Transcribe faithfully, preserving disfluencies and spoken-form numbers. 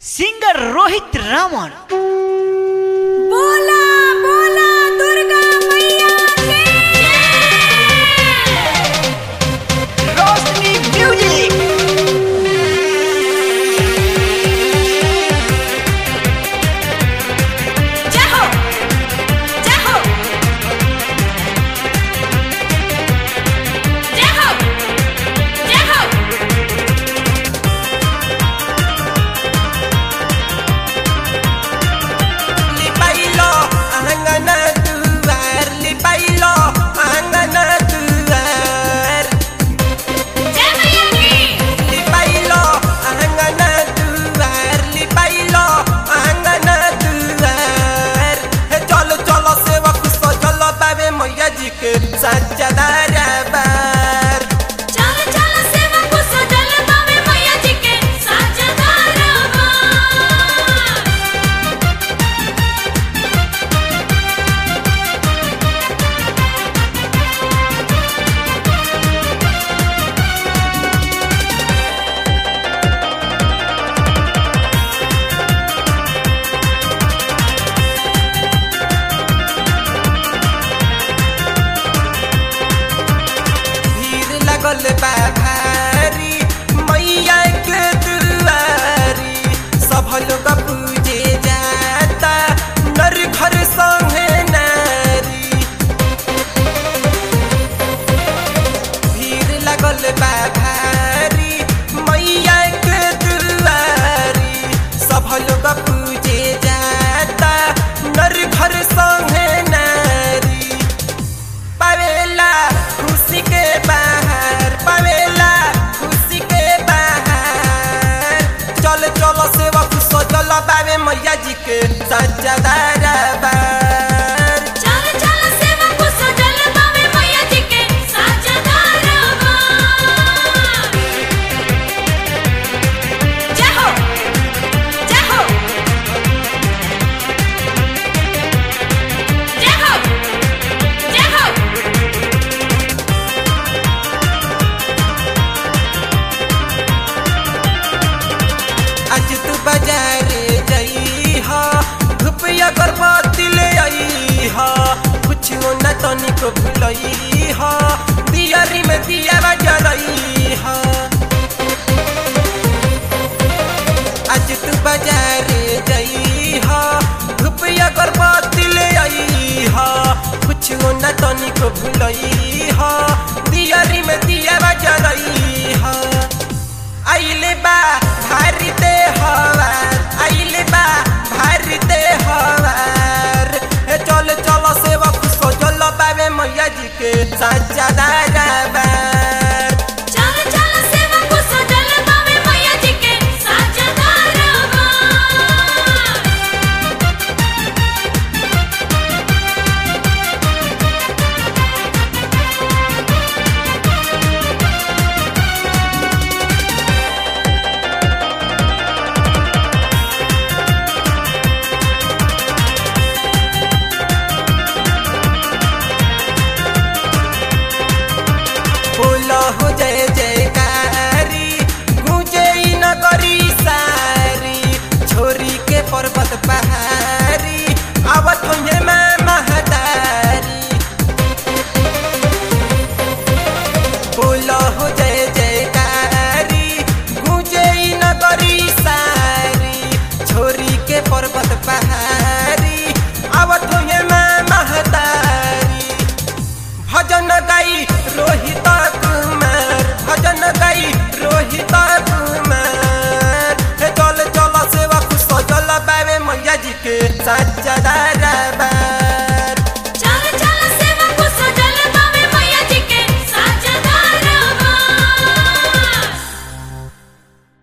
Singer Rohit रामन। बोला बोला दुर्गा मैया की रोशनी म्यूजिक। जय हो जय हो जय हो जय हो लिपाइलो आंगन दुआर लिपाइलो आंगन दुआर जय मैया की लिपाइलो आंगन दुआर लिपाइलो आंगन दुआर हे चलो चलो सेवक सजल बाबे मैया जी के सच्चा दरबार चल चल सेवा को सजल बाबे मैया जी के साचा दरबार। भीड़ लगल बा भारी मैया के दुआरी सब लोग पूजे जाता नर घर संगे नारी भीड़ लगल बा भारी मैया के दुआरी सब लोग पूजे जाता नर घर संगे नारी पावेला खुशी के बाहर पावेला खुशी के बाहर चल चल सेवा सजल बाबे मैया जी के सच्चा दरबार चल चल सेवा को सजल बाबे मैया जी के साचा दरबार। जय हो जय हो जय हो जय हो आज तू बाजार जई हा धूप अगरबत्ती ले आई हा कुछ न तनिक भूलई हा दियारी में दिया जलई हा आज तू बाजार जई हा धूप अगरबत्ती ले आई हा कुछ न तनिक भूलई हा दियारी में दिया जलई हा आइले बा भारी दे हा